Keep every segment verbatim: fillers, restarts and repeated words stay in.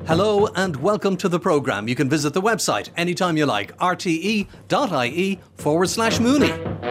Hello and welcome to the programme. You can visit the website anytime you like, rte.ie forward slash Mooney.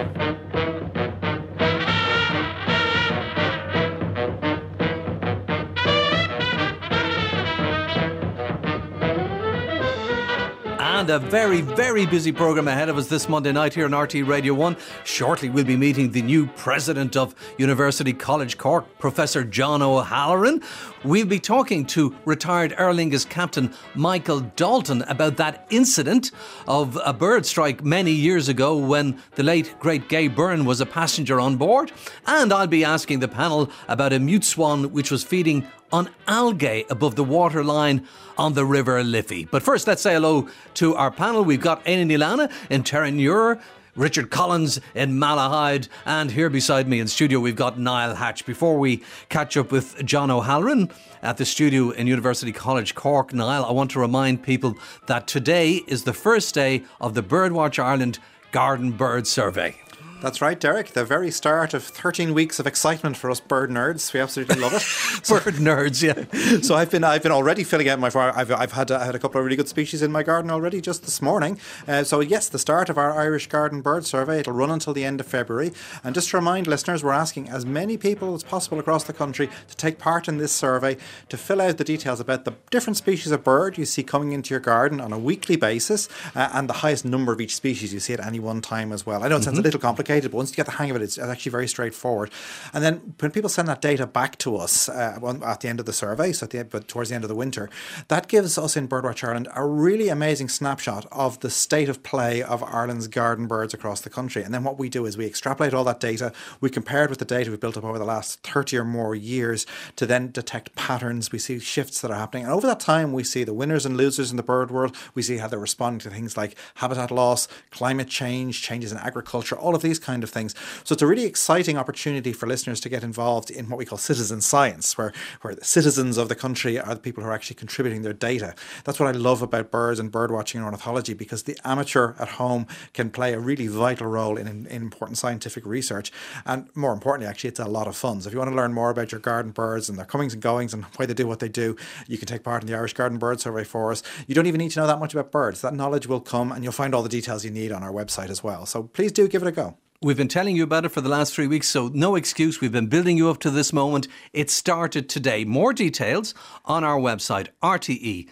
And a very, very busy programme ahead of us this Monday night here on R T Radio one. Shortly we'll be meeting the new president of University College Cork, Professor John O'Halloran. We'll be talking to retired Aer Lingus captain Michael Dalton about that incident of a bird strike many years ago when the late great Gay Byrne was a passenger on board. And I'll be asking the panel about a mute swan which was feeding on algae above the waterline on the River Liffey. But first, let's say hello to our panel. We've got Éanna Níl-Eanna in Terranure, Richard Collins in Malahide, and here beside me in studio we've got Niall Hatch. Before we catch up with John O'Halloran at the studio in University College Cork, Niall, I want to remind people that today is the first day of the Birdwatch Ireland Garden Bird Survey. That's right, Derek. The very start of thirteen weeks of excitement for us bird nerds. We absolutely love it. So, bird nerds, yeah. So I've been I've been already filling out my farm. I've I've had I had a couple of really good species in my garden already just this morning. Uh, so yes, the start of our Irish Garden Bird Survey. It'll run until the end of February. And just to remind listeners, we're asking as many people as possible across the country to take part in this survey, to fill out the details about the different species of bird you see coming into your garden on a weekly basis, uh, and the highest number of each species you see at any one time as well. I know it sounds mm-hmm. a little complicated, but once you get the hang of it, it's actually very straightforward. And then when people send that data back to us uh, at the end of the survey, so at the, but towards the end of the winter, that gives us in Birdwatch Ireland a really amazing snapshot of the state of play of Ireland's garden birds across the country. And then what we do is we extrapolate all that data, we compare it with the data we've built up over the last thirty or more years to then detect patterns. We see shifts that are happening. And over that time, we see the winners and losers in the bird world. We see how they're responding to things like habitat loss, climate change, changes in agriculture, all of these kind of things. So it's a really exciting opportunity for listeners to get involved in what we call citizen science, where, where the citizens of the country are the people who are actually contributing their data. That's what I love about birds and bird watching and ornithology, because the amateur at home can play a really vital role in, in, in important scientific research. And more importantly, actually, it's a lot of fun. So if you want to learn more about your garden birds and their comings and goings and why they do what they do, you can take part in the Irish Garden Bird Survey for us. You don't even need to know that much about birds. That knowledge will come, and you'll find all the details you need on our website as well. So please do give it a go. We've been telling you about it for the last three weeks, so no excuse. We've been building you up to this moment. It started today. More details on our website, rte.ie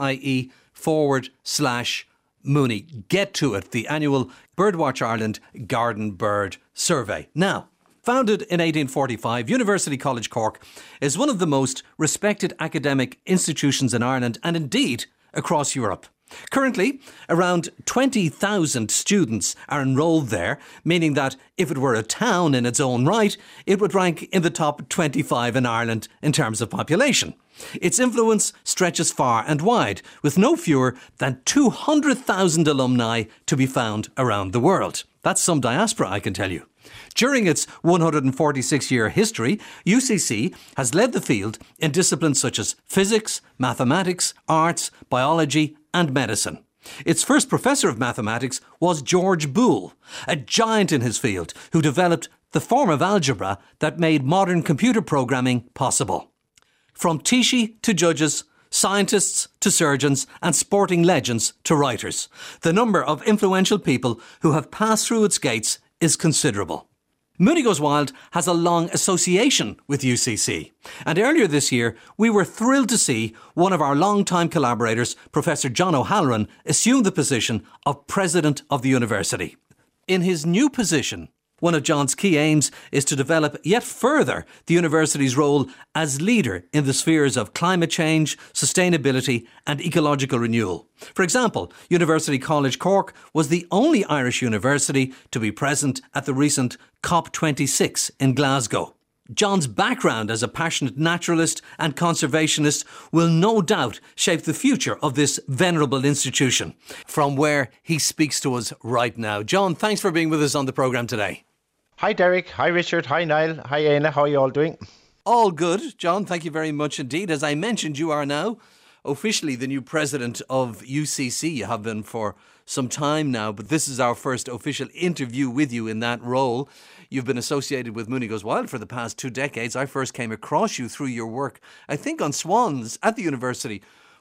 forward slash Mooney. Get to it, the annual Birdwatch Ireland Garden Bird Survey. Now, founded in eighteen forty-five, University College Cork is one of the most respected academic institutions in Ireland and indeed across Europe. Currently, around twenty thousand students are enrolled there, meaning that if it were a town in its own right, it would rank in the top twenty-five in Ireland in terms of population. Its influence stretches far and wide, with no fewer than two hundred thousand alumni to be found around the world. That's some diaspora, I can tell you. During its one hundred forty-six year history, U C C has led the field in disciplines such as physics, mathematics, arts, biology and medicine. Its first professor of mathematics was George Boole, a giant in his field who developed the form of algebra that made modern computer programming possible. From Tishy to judges, scientists to surgeons and sporting legends to writers, the number of influential people who have passed through its gates is considerable. Mooney Goes Wild has a long association with U C C, and earlier this year we were thrilled to see one of our long-time collaborators, Professor John O'Halloran, assume the position of President of the University. In his new position, one of John's key aims is to develop yet further the university's role as leader in the spheres of climate change, sustainability and ecological renewal. For example, University College Cork was the only Irish university to be present at the recent COP twenty-six in Glasgow. John's background as a passionate naturalist and conservationist will no doubt shape the future of this venerable institution, from where he speaks to us right now. John, thanks for being with us on the programme today. Hi Derek, hi Richard, hi Niall, hi Éanna, how are you all doing? All good, John, thank you very much indeed. As I mentioned, you are now officially the new president of U C C. You have been for some time now, but this is our first official interview with you in that role. You've been associated with Mooney Goes Wild for the past two decades. I first came across you through your work, I think on swans at the university,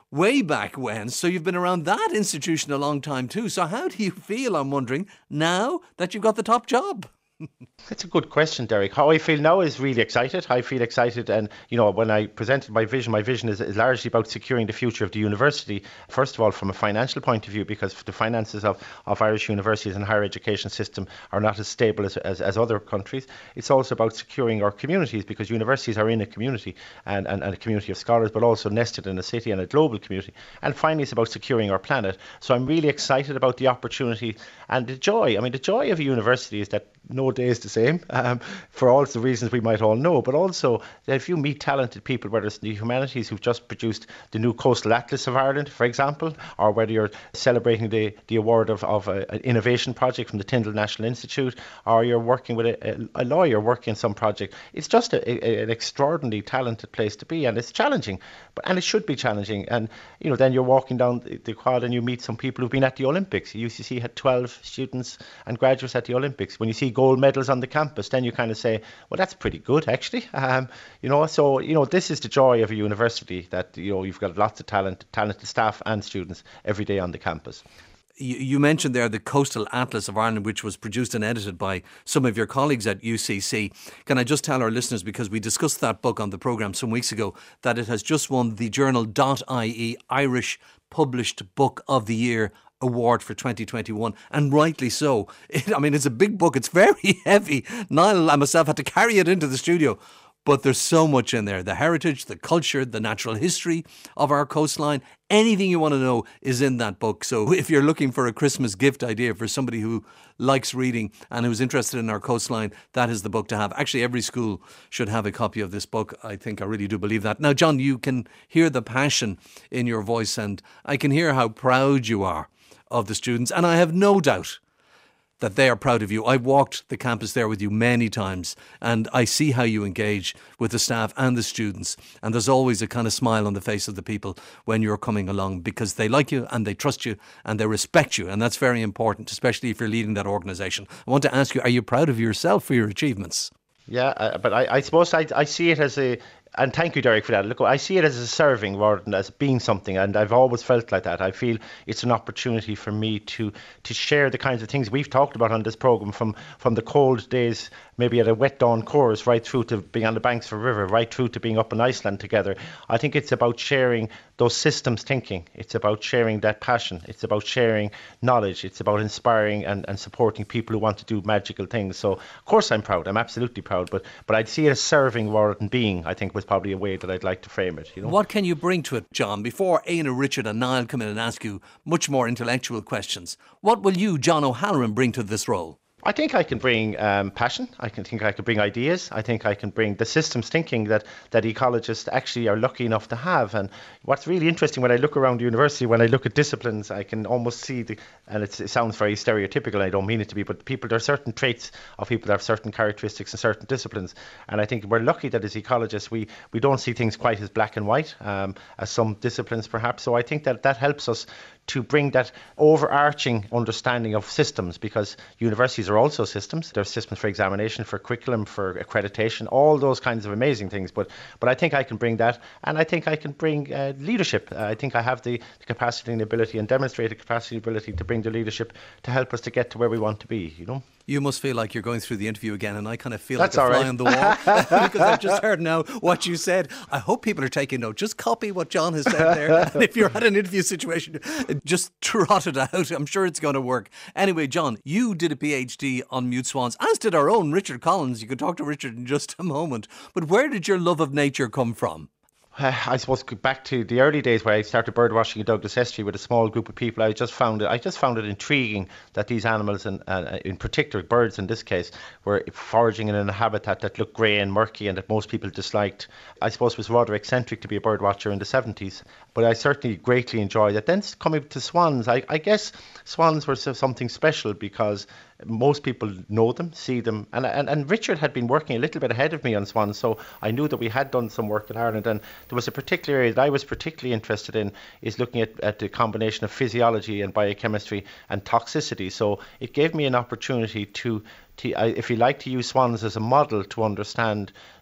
way back when. So you've been around that institution a long time too. So how do you feel, I'm wondering, now that you've got the top job? That's a good question, Derek. How I feel now is really excited. I feel excited, and you know, when I presented my vision, my vision is, is largely about securing the future of the university. First of all, from a financial point of view, because the finances of, of Irish universities and higher education system are not as stable as, as, as other countries. It's also about securing our communities, because universities are in a community and, and, and a community of scholars, but also nested in a city and a global community. And finally, it's about securing our planet. So I'm really excited about the opportunity and the joy. I mean, the joy of a university is that no day is the same, um, for all the reasons we might all know, but also that if you meet talented people, whether it's the humanities who've just produced the new Coastal Atlas of Ireland, for example, or whether you're celebrating the, the award of, of a, an innovation project from the Tyndall National Institute, or you're working with a, a lawyer working on some project, it's just a, a, an extraordinarily talented place to be, and it's challenging, but and it should be challenging. And you know, then you're walking down the, the quad and you meet some people who've been at the Olympics. U C C had twelve students and graduates at the Olympics. When you see gold medals on the campus, then you kind of say, well, that's pretty good, actually. Um, you know, so, you know, this is the joy of a university, that, you know, you've got lots of talent, talented staff and students every day on the campus. You mentioned there the Coastal Atlas of Ireland, which was produced and edited by some of your colleagues at U C C. Can I just tell our listeners, because we discussed that book on the programme some weeks ago, that it has just won the journal dot I E Irish Published Book of the Year award for twenty twenty-one, and rightly so. It, I mean, it's a big book. It's very heavy. Niall and myself had to carry it into the studio. But there's so much in there. The heritage, the culture, the natural history of our coastline. Anything you want to know is in that book. So if you're looking for a Christmas gift idea for somebody who likes reading and who's interested in our coastline, that is the book to have. Actually, every school should have a copy of this book. I think I really do believe that. Now, John, you can hear the passion in your voice, and I can hear how proud you are of the students. And I have no doubt that they are proud of you. I've walked the campus there with you many times, and I see how you engage with the staff and the students, and there's always a kind of smile on the face of the people when you're coming along, because they like you and they trust you and they respect you, and that's very important, especially if you're leading that organisation. I want to ask you, are you proud of yourself for your achievements? Yeah, uh, but I, I suppose I, I see it as a, and thank you, Derek, for that. Look, I see it as a serving rather than as being something, and I've always felt like that. I feel it's an opportunity for me to to share the kinds of things we've talked about on this programme, from, from the cold days, maybe at a wet dawn chorus, right through to being on the banks of a river, right through to being up in Iceland together. I think it's about sharing those systems thinking. It's about sharing that passion. It's about sharing knowledge. It's about inspiring and, and supporting people who want to do magical things. So, of course, I'm proud. I'm absolutely proud. But but I'd see it as serving rather than being, I think, was probably a way that I'd like to frame it. You know? What can you bring to it, John, before Aina, Richard and Niall come in and ask you much more intellectual questions? What will you, John O'Halloran, bring to this role? I think I can bring um, passion. I can think I can bring ideas. I think I can bring the systems thinking that, that ecologists actually are lucky enough to have. And what's really interesting when I look around the university, when I look at disciplines, I can almost see the, and it's, it sounds very stereotypical, I don't mean it to be, but people, there are certain traits of people that have certain characteristics in certain disciplines. And I think we're lucky that as ecologists, we, we don't see things quite as black and white um, as some disciplines perhaps. So I think that that helps us to bring that overarching understanding of systems, because universities are also systems. There's systems for examination, for curriculum, for accreditation, all those kinds of amazing things. But but I think I can bring that, and I think I can bring uh, leadership. Uh, I think I have the, the capacity and the ability, and demonstrate the capacity and ability to bring the leadership to help us to get to where we want to be, you know. You must feel like you're going through the interview again, and I kind of feel That's like a fly right. on the wall because I've just heard now what you said. I hope people are taking note. Just copy what John has said there. And if you're at an interview situation, just trot it out. I'm sure it's going to work. Anyway, John, you did a PhD on mute swans, as did our own Richard Collins. You can talk to Richard in just a moment. But where did your love of nature come from? Uh, I suppose back to the early days where I started birdwatching in Douglas Estuary with a small group of people. I just found it. I just found it intriguing that these animals, and uh, in particular birds in this case, were foraging in a habitat that looked grey and murky and that most people disliked. I suppose it was rather eccentric to be a birdwatcher in the seventies, but I certainly greatly enjoyed it. Then coming to swans, I, I guess swans were something special because most people know them, see them, and, and and Richard had been working a little bit ahead of me on swans, so I knew that we had done some work in Ireland, and there was a particular area that I was particularly interested in, is looking at, at the combination of physiology and biochemistry and toxicity. So it gave me an opportunity to, to I, if you like, to use swans as a model to understand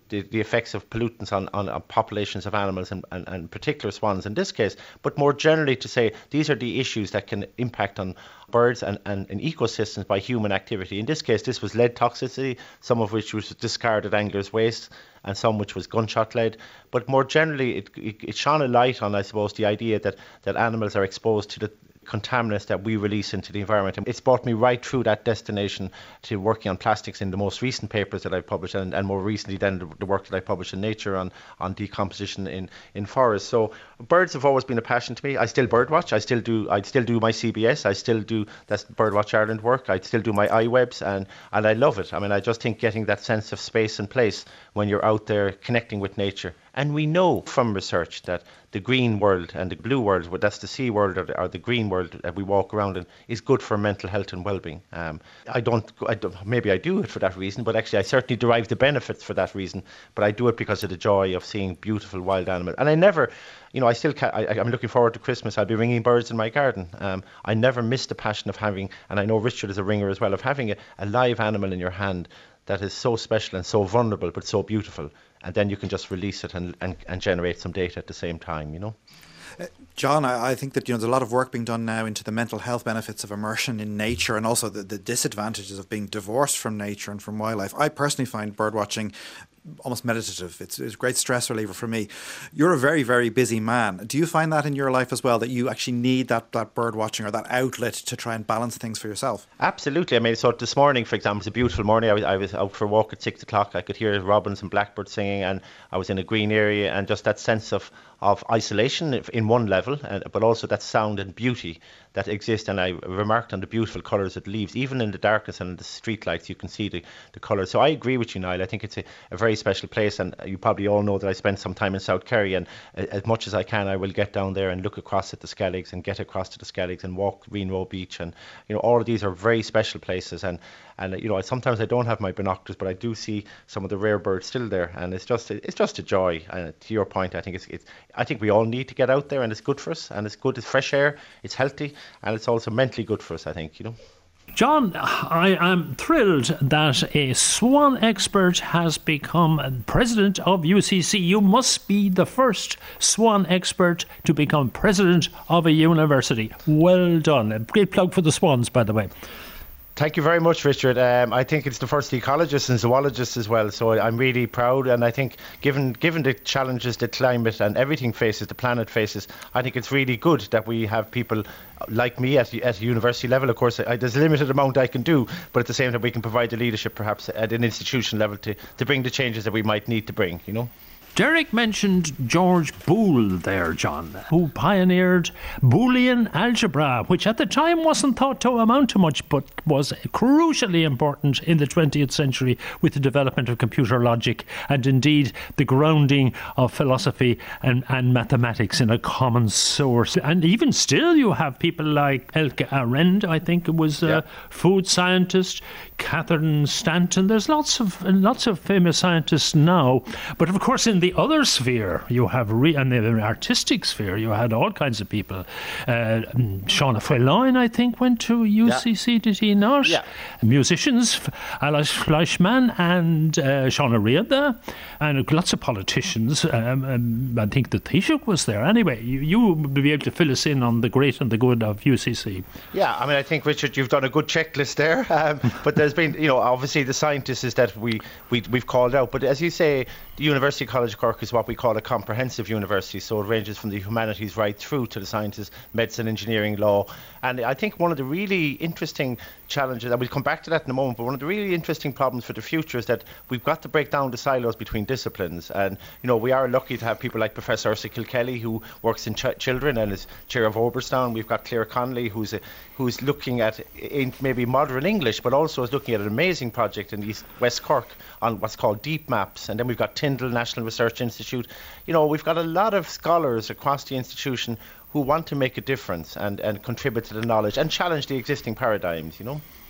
the, the effects of pollutants on, on, on populations of animals and, and, and particular swans in this case, but more generally to say these are the issues that can impact on birds and, and, and ecosystems by human activity. In this case, this was lead toxicity, some of which was discarded anglers' waste, and some which was gunshot lead. But more generally, it, it, it shone a light on, I suppose, the idea that, that animals are exposed to the contaminants that we release into the environment. And it's brought me right through that destination to working on plastics in the most recent papers that I've published, and, and more recently then the, the work that I published in Nature on, on decomposition in, in forests. So birds have always been a passion to me. I still birdwatch. I still do I still do my C B S. I still do that's Birdwatch Ireland work. I still do my iWebs, and, and I love it. I mean, I just think getting that sense of space and place when you're out there connecting with nature. And we know from research that the green world and the blue world, well, that's the sea world or the, or the green world that we walk around in, is good for mental health and well-being. Um, I, don't, I don't, maybe I do it for that reason, but actually I certainly derive the benefits for that reason. But I do it because of the joy of seeing beautiful wild animals. And I never, you know, I still can't, I, I'm looking forward to Christmas. I'll be ringing birds in my garden. Um, I never miss the passion of having, and I know Richard is a ringer as well, of having a, a live animal in your hand that is so special and so vulnerable but so beautiful. And then you can just release it and, and, and generate some data at the same time, you know. Uh, John, I, I think that, you know, there's a lot of work being done now into the mental health benefits of immersion in nature, and also the, the disadvantages of being divorced from nature and from wildlife. I personally find birdwatching almost meditative. It's, it's a great stress reliever for me. You're a very, very busy man. Do you find that in your life as well, that you actually need that, that bird watching or that outlet to try and balance things for yourself? Absolutely. I mean, so this morning, for example, it's a beautiful morning. I was, I was out for a walk at six o'clock. I could hear robins and blackbirds singing, and I was in a green area, and just that sense of, of isolation in one level, uh, but also that sound and beauty that exist. And I remarked on the beautiful colours of the leaves. Even in the darkness and in the street lights, you can see the, the colours. So I agree with you, Niall. I think it's a, a very special place, and you probably all know that I spent some time in South Kerry, and as much as I can I will get down there and look across at the Skelligs and get across to the Skelligs and walk Green Row Beach, and you know, all of these are very special places, and and you know, sometimes I don't have my binoculars, but I do see some of the rare birds still there, and it's just it's just a joy. And to your point, I think it's, it's I think we all need to get out there, and it's good for us, and it's good, it's fresh air, it's healthy, and it's also mentally good for us, I think, you know. John, I am thrilled that a swan expert has become president of U C C. You must be the first swan expert to become president of a university. Well done. A great plug for the swans, by the way. Thank you very much, Richard. Um, I think it's the first ecologist and zoologist as well, so I'm really proud. And I think given given the challenges that climate and everything faces, the planet faces, I think it's really good that we have people like me at, at university level. Of course, I, there's a limited amount I can do, but at the same time we can provide the leadership perhaps at an institution level to, to bring the changes that we might need to bring, you know. Derek mentioned George Boole there, John, who pioneered Boolean algebra, which at the time wasn't thought to amount to much, but was crucially important in the twentieth century with the development of computer logic and indeed the grounding of philosophy and, and mathematics in a common source. And even still you have people like Elke Arend, I think it was a yeah. food scientist, Catherine Stanton. There's lots of lots of famous scientists now, but of course in the other sphere you have re- and the artistic sphere you had all kinds of people. uh, Shauna Freilein, I think, went to U C C, yeah. did he not? Yeah. Musicians, Alice Fleischmann and uh, Shauna Riada, and lots of politicians. um, um, I think the Taoiseach was there. Anyway, you, you will be able to fill us in on the great and the good of U C C. Yeah, I mean, I think, Richard, you've done a good checklist there, um, but there's been, you know, obviously the scientists is that we, we, we've called out, but as you say, the University College of Cork is what we call a comprehensive university, so it ranges from the humanities right through to the sciences, medicine, engineering, law. And I think one of the really interesting challenges, and we'll come back to that in a moment, but one of the really interesting problems for the future is that we've got to break down the silos between disciplines. And, you know, we are lucky to have people like Professor Ursula Kilkelly, who works in ch- children and is chair of Oberstown. We've got Claire Connolly, who's a, who's looking at in maybe modern English, but also is looking at an amazing project in East West Cork on what's called Deep Maps. And then we've got Tyndall National Research Institute. You know, we've got a lot of scholars across the institution who want to make a difference and, and contribute to the knowledge and challenge the existing paradigms, you know.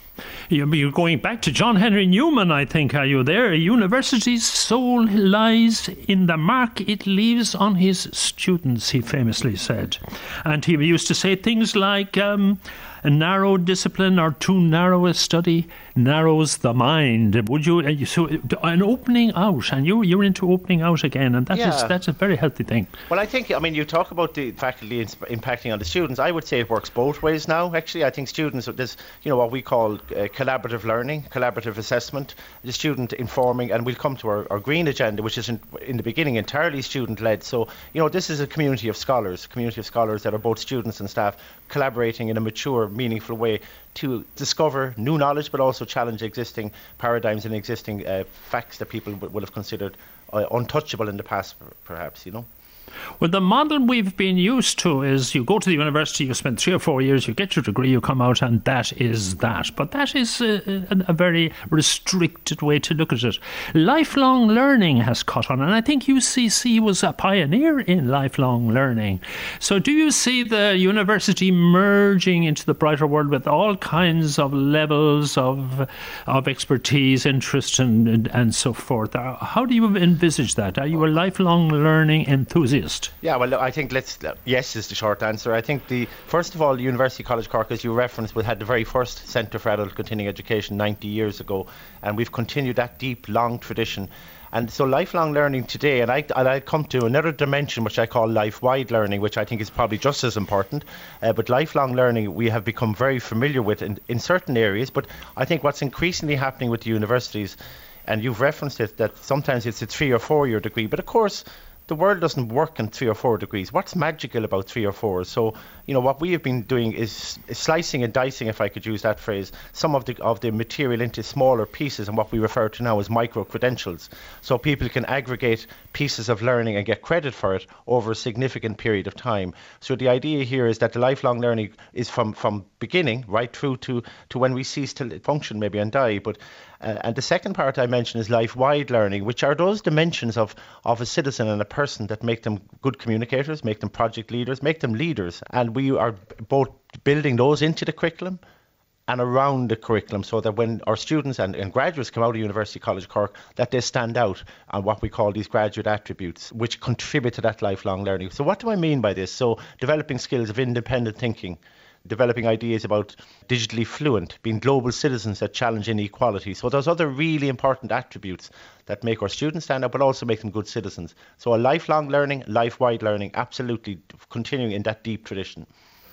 You're going back to John Henry Newman, I think, are you there? A university's soul lies in the mark it leaves on his students, he famously said. And he used to say things like, um, a narrow discipline or too narrow a study narrows the mind. Would you? So an opening out, and you you're into opening out again, and that yeah. is that's a very healthy thing. Well, I think I mean you talk about the faculty impacting on the students. I would say it works both ways now. Actually, I think students there's you know what we call uh, collaborative learning, collaborative assessment. The student informing, and we'll come to our, our green agenda, which is in, in the beginning entirely student led. So you know this is a community of scholars, community of scholars that are both students and staff collaborating in a mature, meaningful way to discover new knowledge, but also challenge existing paradigms and existing uh, facts that people w- would have considered uh, untouchable in the past, perhaps, you know. Well, the model we've been used to is you go to the university, you spend three or four years, you get your degree, you come out, and that is that. But that is a, a, a very restricted way to look at it. Lifelong learning has caught on, and I think U C C was a pioneer in lifelong learning. So do you see the university merging into the brighter world with all kinds of levels of of expertise, interest, and, and, and so forth? How do you envisage that? Are you a lifelong learning enthusiast? Yeah, well, I think let's yes is the short answer. I think the first of all, University College Cork, as you referenced, we had the very first Centre for Adult Continuing Education ninety years ago, and we've continued that deep, long tradition. And so lifelong learning today, and I, and I come to another dimension which I call life-wide learning, which I think is probably just as important. Uh, but lifelong learning we have become very familiar with in, in certain areas. But I think what's increasingly happening with the universities, and you've referenced it, that sometimes it's a three or four year degree, but of course the world doesn't work in three or four degrees. What's magical about three or four? So, you know, what we have been doing is, is slicing and dicing, if I could use that phrase, some of the of the material into smaller pieces and what we refer to now as micro-credentials. So people can aggregate pieces of learning and get credit for it over a significant period of time. So the idea here is that the lifelong learning is from, from beginning right through to, to when we cease to function maybe and die. But Uh, and the second part I mentioned is life-wide learning, which are those dimensions of, of a citizen and a person that make them good communicators, make them project leaders, make them leaders. And we are both building those into the curriculum and around the curriculum so that when our students and, and graduates come out of University College Cork, that they stand out on what we call these graduate attributes, which contribute to that lifelong learning. So what do I mean by this? So developing skills of independent thinking, developing ideas about digitally fluent, being global citizens that challenge inequality. So those other really important attributes that make our students stand out, but also make them good citizens. So a lifelong learning, life-wide learning, absolutely continuing in that deep tradition.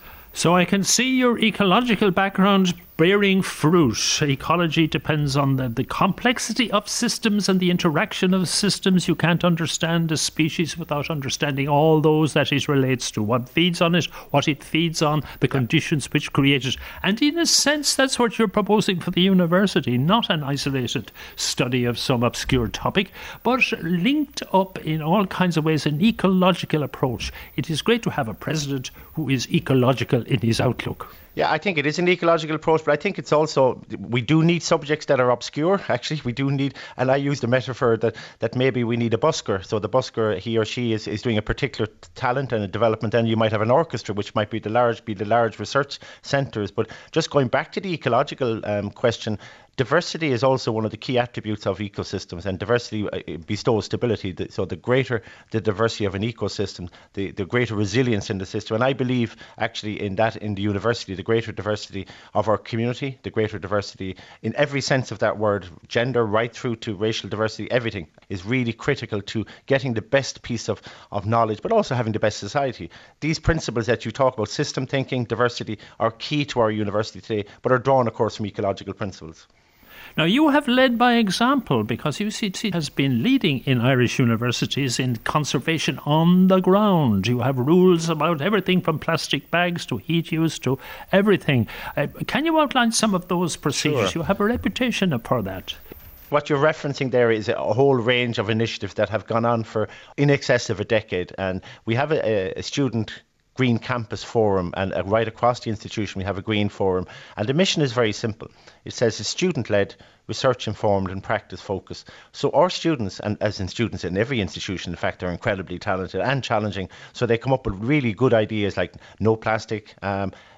So I can see your ecological background bearing fruit. Ecology depends on the, the complexity of systems and the interaction of systems. You can't understand a species without understanding all those that it relates to, what feeds on it, what it feeds on, the conditions which create it. And in a sense, that's what you're proposing for the university, not an isolated study of some obscure topic, but linked up in all kinds of ways, an ecological approach. It is great to have a president who is ecological in his outlook. Yeah, I think it is an ecological approach, but I think it's also, we do need subjects that are obscure, actually. We do need, and I use the metaphor that, that maybe we need a busker. So the busker, he or she is, is doing a particular talent and a development. Then you might have an orchestra, which might be the large, be the large research centres. But just going back to the ecological um, question, diversity is also one of the key attributes of ecosystems, and diversity bestows stability. So the greater the diversity of an ecosystem, the, the greater resilience in the system. And I believe actually in that in the university, the greater diversity of our community, the greater diversity in every sense of that word, gender right through to racial diversity, everything is really critical to getting the best piece of, of knowledge, but also having the best society. These principles that you talk about, system thinking, diversity, are key to our university today, but are drawn, of course, from ecological principles. Now, you have led by example, because U C C has been leading in Irish universities in conservation on the ground. You have rules about everything from plastic bags to heat use to everything. Uh, can you outline some of those procedures? Sure. You have a reputation for that. What you're referencing there is a whole range of initiatives that have gone on for in excess of a decade. And we have a, a student Green Campus Forum, and uh, right across the institution we have a Green Forum, and the mission is very simple. It says it's student-led, research-informed and practice-focused. So our students, and as in students in every institution, in fact, are incredibly talented and challenging, so they come up with really good ideas like no plastic, um,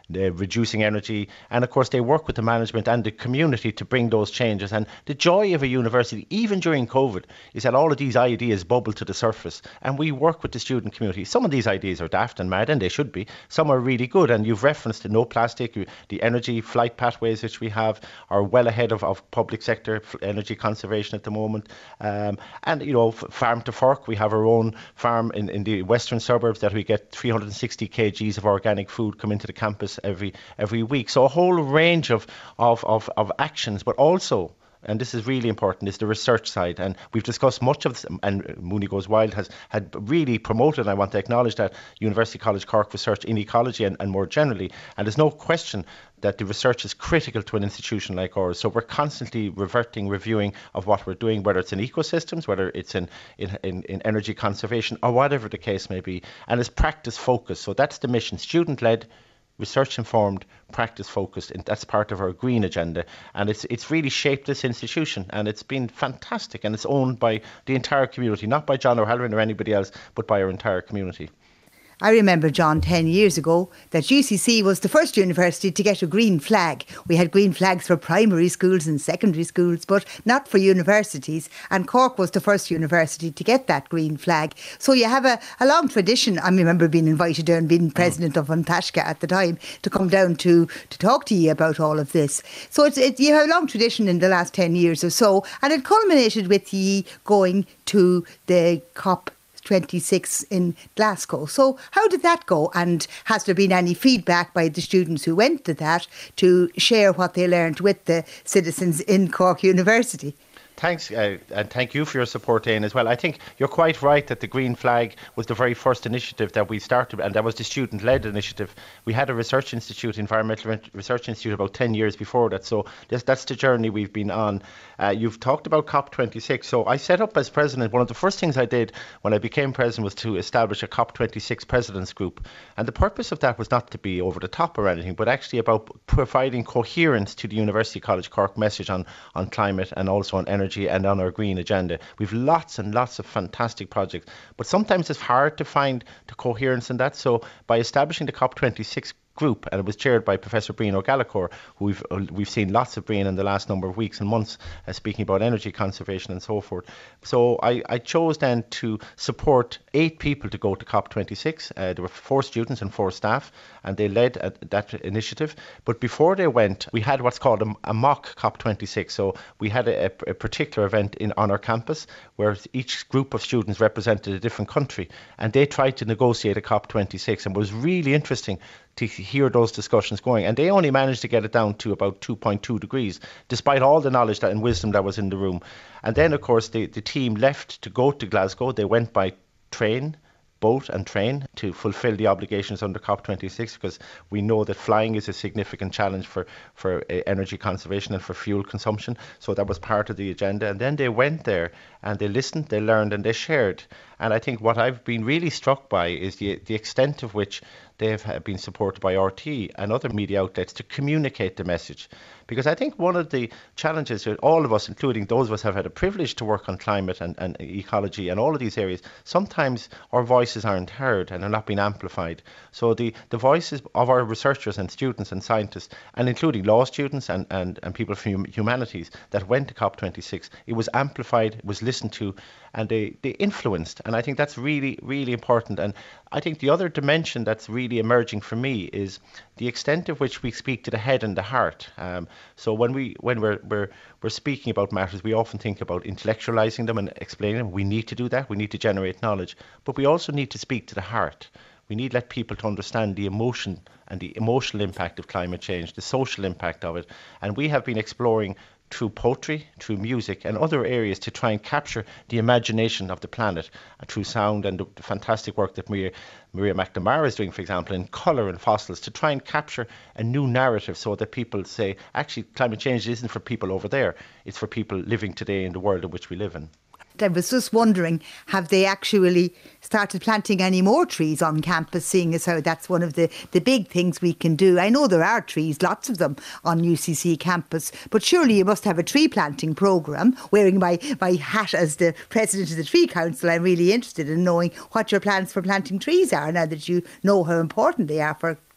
uh, reducing energy, and of course they work with the management and the community to bring those changes. And the joy of a university, even during COVID, is that all of these ideas bubble to the surface, and we work with the student community. Some of these ideas are daft and mad, and they should be. Some are really good, and you've referenced the no plastic, the energy flight pathways which we have are well ahead of, of public sector energy conservation at the moment. Um, and you know, farm to fork, we have our own farm in, in the western suburbs that we get three hundred sixty kilograms of organic food come into the campus every every week. So a whole range of of of, of actions, but also, and this is really important, is the research side. And we've discussed much of this, and Mooney Goes Wild has had really promoted, and I want to acknowledge that, University College Cork research in ecology and, and more generally. And there's no question that the research is critical to an institution like ours. So we're constantly reverting, reviewing of what we're doing, whether it's in ecosystems, whether it's in, in, in, in energy conservation, or whatever the case may be. And it's practice focused. So that's the mission, student-led, research informed, practice focused, and that's part of our green agenda. And it's it's really shaped this institution, and it's been fantastic, and it's owned by the entire community, not by John O'Halloran or anybody else, but by our entire community. I remember, John, ten years ago that U C C was the first university to get a green flag. We had green flags for primary schools and secondary schools, but not for universities. And Cork was the first university to get that green flag. So you have a, a long tradition. I remember being invited down, being president of An Taisce at the time, to come down to, to talk to you about all of this. So it's, it, you have a long tradition in the last ten years or so. And it culminated with ye going to the COP twenty-six in Glasgow. So how did that go, and has there been any feedback by the students who went to that to share what they learned with the citizens in Cork University? Thanks, uh, and thank you for your support, Ian, as well. I think you're quite right that the Green Flag was the very first initiative that we started, and that was the student-led initiative. We had a research institute, Environmental Research Institute, about ten years before that, so this, that's the journey we've been on. Uh, you've talked about COP twenty-six, so I set up as president, one of the first things I did when I became president was to establish a COP twenty-six presidents group, and the purpose of that was not to be over the top or anything, but actually about providing coherence to the University College Cork message on, on climate and also on energy and on our green agenda. We've lots and lots of fantastic projects, but sometimes it's hard to find the coherence in that. So by establishing the COP twenty-six group, and it was chaired by Professor Brian O'Gallagher, who we've we've seen lots of Brian in the last number of weeks and months, uh, speaking about energy conservation and so forth. So I, I chose then to support eight people to go to COP twenty-six. Uh, there were four students and four staff, and they led uh, that initiative. But before they went, we had what's called a, a mock COP twenty-six. So we had a, a particular event in on our campus where each group of students represented a different country, and they tried to negotiate a COP twenty-six, and it was really interesting to hear those discussions going. And they only managed to get it down to about two point two degrees, despite all the knowledge that and wisdom that was in the room. And then, of course, the, the team left to go to Glasgow. They went by train, boat and train to fulfil the obligations under COP twenty-six, because we know that flying is a significant challenge for, for uh, energy conservation and for fuel consumption. So that was part of the agenda. And then they went there and they listened, they learned, and they shared. And I think what I've been really struck by is the the extent of which they have been supported by R T E and other media outlets to communicate the message. Because I think one of the challenges with all of us, including those of us who have had a privilege to work on climate and, and ecology and all of these areas, sometimes our voices aren't heard and are not being amplified. So the, the voices of our researchers and students and scientists, and including law students and, and, and people from humanities that went to COP twenty-six, it was amplified, it was listened to, and they, they influenced. And I think that's really, really important. And I think the other dimension that's really emerging for me is the extent of which we speak to the head and the heart. Um, so when we when we're we're we're speaking about matters, we often think about intellectualizing them and explaining them. We need to do that. We need to generate knowledge, but we also need to speak to the heart. We need to let people to understand the emotion and the emotional impact of climate change, the social impact of it. And we have been exploring through poetry, through music and other areas to try and capture the imagination of the planet, uh, through sound and the, the fantastic work that Maria, Maria McNamara is doing, for example, in colour and fossils, to try and capture a new narrative so that people say, actually, climate change isn't for people over there, it's for people living today in the world in which we live in. I was just wondering, have they actually started planting any more trees on campus, seeing as how that's one of the, the big things we can do? I know there are trees, lots of them, on U C C campus, but surely you must have a tree planting programme. Wearing my, my hat as the president of the Tree Council, I'm really interested in knowing what your plans for planting trees are now that you know how important they are for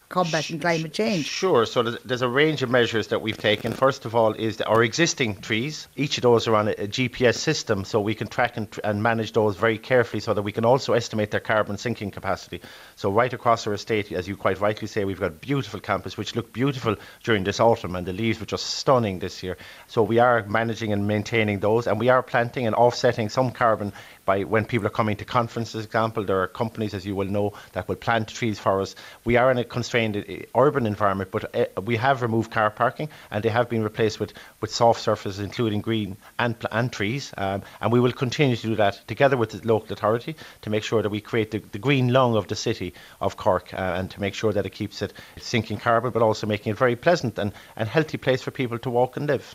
combating climate change? Sure. So there's, there's a range of measures that we've taken. First of all is our existing trees. Each of those are on a, a G P S system, so we can track and, and manage those very carefully so that we can also estimate their carbon sinking capacity. So right across our estate, as you quite rightly say, we've got a beautiful campus which looked beautiful during this autumn, and the leaves were just stunning this year. So we are managing and maintaining those, and we are planting and offsetting some carbon by when people are coming to conferences, for example. There are companies, as you will know, that will plant trees for us. We are in a constrained uh, urban environment, but uh, we have removed car parking, and they have been replaced with, with soft surfaces, including green and, and trees. Um, and we will continue to do that together with the local authority to make sure that we create the, the green lung of the city of Cork, uh, and to make sure that it keeps it sinking carbon, but also making it a very pleasant and, and healthy place for people to walk and live.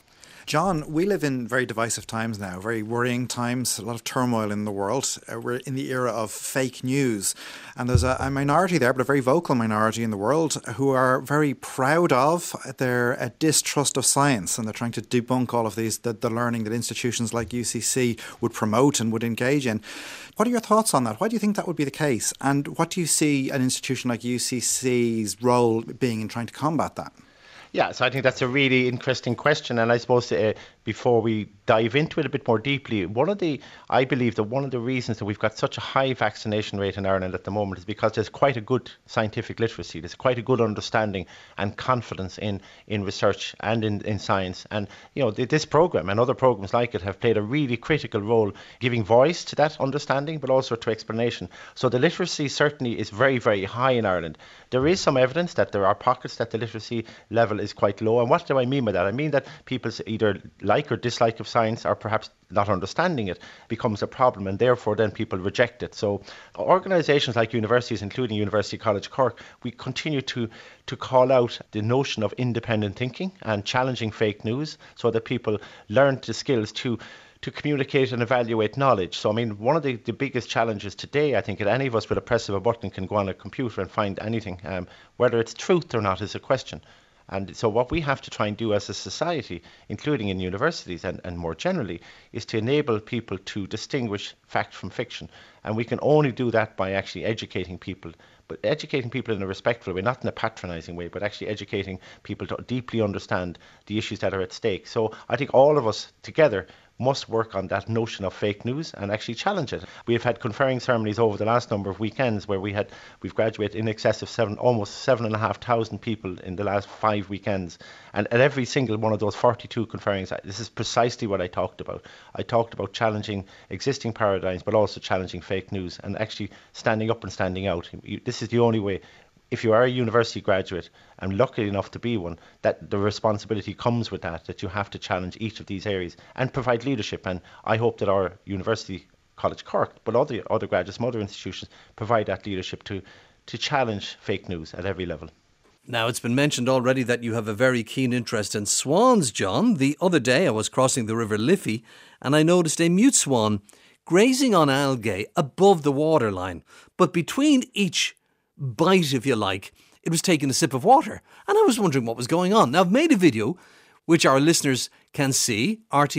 John, we live in very divisive times now, very worrying times, a lot of turmoil in the world. Uh, we're in the era of fake news. And there's a, a minority there, but a very vocal minority in the world, who are very proud of their uh, distrust of science. And they're trying to debunk all of these, the, the learning that institutions like U C C would promote and would engage in. What are your thoughts on that? Why do you think that would be the case? And what do you see an institution like U C C's role being in trying to combat that? Yeah, so I think that's a really interesting question, and I suppose uh, before we dive into it a bit more deeply, one of the, I believe that one of the reasons that we've got such a high vaccination rate in Ireland at the moment is because there's quite a good scientific literacy, there's quite a good understanding and confidence in, in research and in, in science. And, you know, this programme and other programmes like it have played a really critical role giving voice to that understanding, but also to explanation. So the literacy certainly is very, very high in Ireland. There is some evidence that there are pockets that the literacy level is quite low. And what do I mean by that? I mean that people's either like or dislike of science, or perhaps not understanding it, becomes a problem, and therefore then people reject it. So organisations like universities, including University College Cork, we continue to to call out the notion of independent thinking and challenging fake news so that people learn the skills to to communicate and evaluate knowledge. So, I mean, one of the, the biggest challenges today, I think, that any of us with a press of a button can go on a computer and find anything, um, whether it's truth or not is a question. And so what we have to try and do as a society, including in universities and, and more generally, is to enable people to distinguish fact from fiction. And we can only do that by actually educating people, but educating people in a respectful way, not in a patronising way, but actually educating people to deeply understand the issues that are at stake. So I think all of us together must work on that notion of fake news and actually challenge it. We have had conferring ceremonies over the last number of weekends where we had we've graduated in excess of seven, almost seven and a half thousand people in the last five weekends. And at every single one of those forty-two conferrings, this is precisely what I talked about. I talked about challenging existing paradigms, but also challenging fake news and actually standing up and standing out. This is the only way. If you are a university graduate and lucky enough to be one, that the responsibility comes with that, that you have to challenge each of these areas and provide leadership. And I hope that our University College Cork, but other other graduates from other institutions, provide that leadership to to challenge fake news at every level. Now, it's been mentioned already that you have a very keen interest in swans, John. The other day I was crossing the River Liffey and I noticed a mute swan grazing on algae above the waterline. But between each bite, if you like, it was taking a sip of water. And I was wondering what was going on. Now, I've made a video which our listeners can see,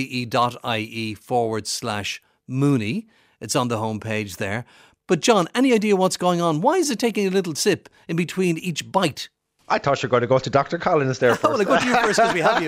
rte.ie forward slash Mooney. It's on the homepage there. But John, any idea what's going on? Why is it taking a little sip in between each bite? I thought you were going to go to Doctor Collins there first. Well, I'll go to you first because we have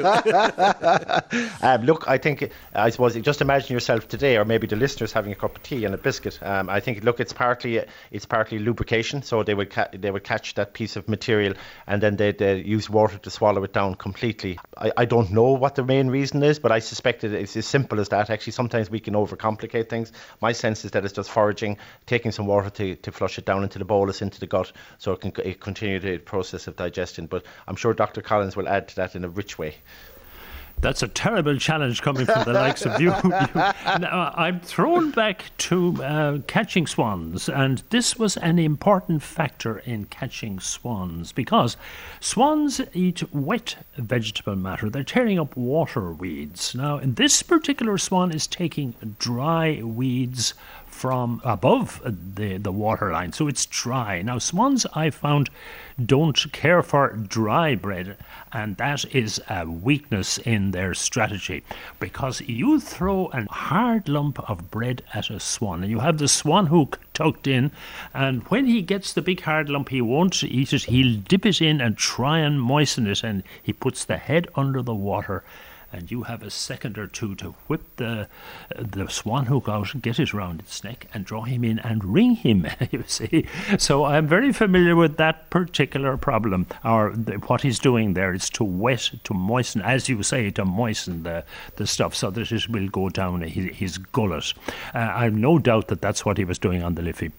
you. um, look, I think, I suppose, just imagine yourself today, or maybe the listeners having a cup of tea and a biscuit. Um, I think, look, it's partly it's partly lubrication, so they would ca- they would catch that piece of material and then they'd uh, use water to swallow it down completely. I, I don't know what the main reason is, but I suspect it is as simple as that. Actually, sometimes we can overcomplicate things. My sense is that it's just foraging, taking some water to, to flush it down into the bolus, into the gut, so it can it continue the process of digestion. Digestion, but I'm sure Doctor Collins will add to that in a rich way. That's a terrible challenge coming from the likes of you. you. Now, I'm thrown back to uh, catching swans, and this was an important factor in catching swans because swans eat wet vegetable matter. They're tearing up water weeds. Now, this particular swan is taking dry weeds from above the, the waterline, so it's dry. Now, swans, I found, don't care for dry bread, and that is a weakness in their strategy, because you throw a hard lump of bread at a swan, and you have the swan hook tucked in, and when he gets the big hard lump, he won't eat it. He'll dip it in and try and moisten it, and he puts the head under the water, and you have a second or two to whip the the swan hook out, get it round its neck, and draw him in and ring him, you see. So I'm very familiar with that particular problem. Or the, what he's doing there is to wet, to moisten, as you say, to moisten the, the stuff so that it will go down his, his gullet. Uh, I have no doubt that that's what he was doing on the Liffey.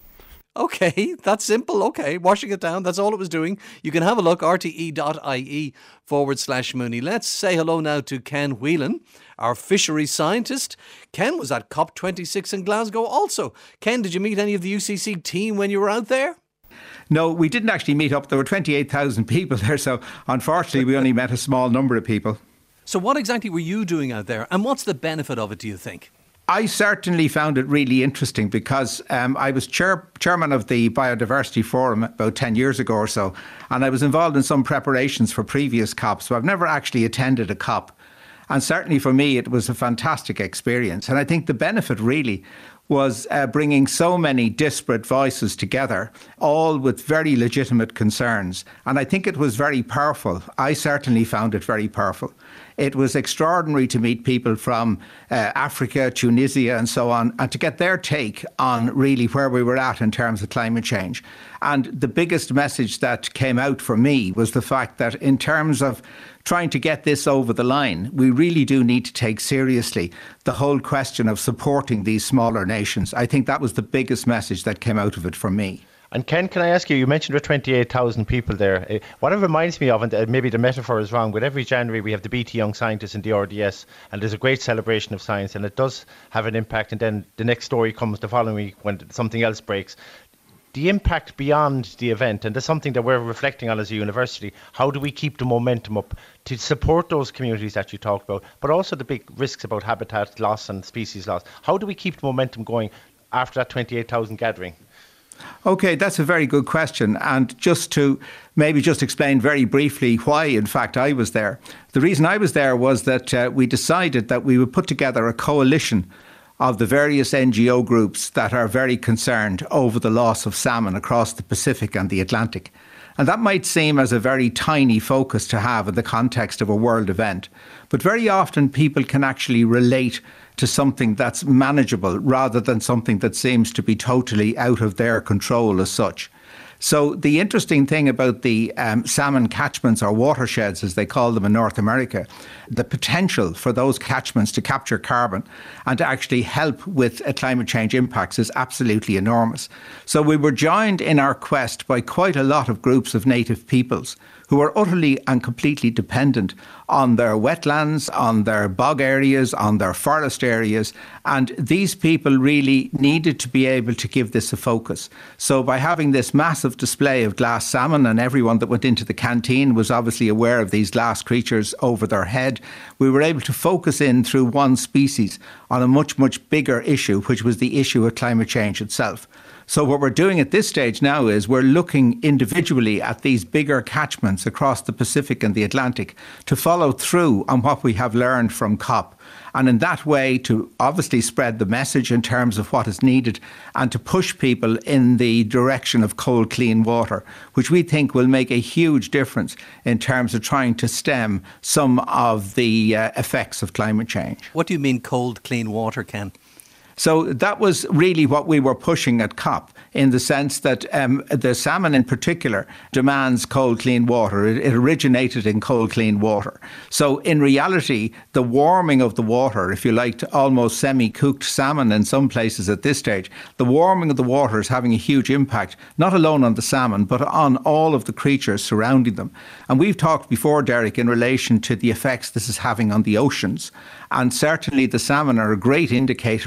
Okay, that's simple. Okay, washing it down, that's all it was doing. You can have a look, rte.ie forward slash Mooney. Let's say hello now to Ken Whelan, our fisheries scientist. Ken was at COP twenty-six in Glasgow also. Ken, did you meet any of the U C C team when you were out there? No, we didn't actually meet up. There were twenty-eight thousand people there, so unfortunately we only met a small number of people. So what exactly were you doing out there, and what's the benefit of it, do you think? I certainly found it really interesting because um, I was chair, chairman of the Biodiversity Forum about ten years ago or so, and I was involved in some preparations for previous COPs, so I've never actually attended a COP. And certainly for me, it was a fantastic experience. And I think the benefit really was uh, bringing so many disparate voices together, all with very legitimate concerns. And I think it was very powerful. I certainly found it very powerful. It was extraordinary to meet people from uh, Africa, Tunisia and so on, and to get their take on really where we were at in terms of climate change. And the biggest message that came out for me was the fact that in terms of trying to get this over the line, we really do need to take seriously the whole question of supporting these smaller nations. I think that was the biggest message that came out of it for me. And Ken, can I ask you, you mentioned the twenty-eight thousand people there. What it reminds me of, and maybe the metaphor is wrong, but every January we have the B T Young Scientists in the R D S, and there's a great celebration of science, and it does have an impact, and then the next story comes the following week when something else breaks. The impact beyond the event, and that's something that we're reflecting on as a university, how do we keep the momentum up to support those communities that you talked about, but also the big risks about habitat loss and species loss? How do we keep the momentum going after that twenty-eight thousand gathering? Okay, that's a very good question. And just to maybe just explain very briefly why, in fact, I was there. The reason I was there was that uh, we decided that we would put together a coalition of the various N G O groups that are very concerned over the loss of salmon across the Pacific and the Atlantic. And that might seem as a very tiny focus to have in the context of a world event. But very often people can actually relate to something that's manageable rather than something that seems to be totally out of their control as such. So the interesting thing about the um, salmon catchments, or watersheds as they call them in North America, the potential for those catchments to capture carbon and to actually help with uh, climate change impacts is absolutely enormous. So we were joined in our quest by quite a lot of groups of native peoples who are utterly and completely dependent on their wetlands, on their bog areas, on their forest areas. And these people really needed to be able to give this a focus. So by having this massive display of glass salmon, and everyone that went into the canteen was obviously aware of these glass creatures over their head, we were able to focus in through one species on a much, much bigger issue, which was the issue of climate change itself. So what we're doing at this stage now is we're looking individually at these bigger catchments across the Pacific and the Atlantic to follow through on what we have learned from COP. And in that way to obviously spread the message in terms of what is needed and to push people in the direction of cold, clean water, which we think will make a huge difference in terms of trying to stem some of the uh, effects of climate change. What do you mean cold, clean water, Ken? So that was really what we were pushing at COP, in the sense that um, the salmon in particular demands cold, clean water. It, it originated in cold, clean water. So in reality, the warming of the water, if you like, to almost semi-cooked salmon in some places at this stage, the warming of the water is having a huge impact, not alone on the salmon, but on all of the creatures surrounding them. And we've talked before, Derek, in relation to the effects this is having on the oceans. And certainly the salmon are a great indicator of what's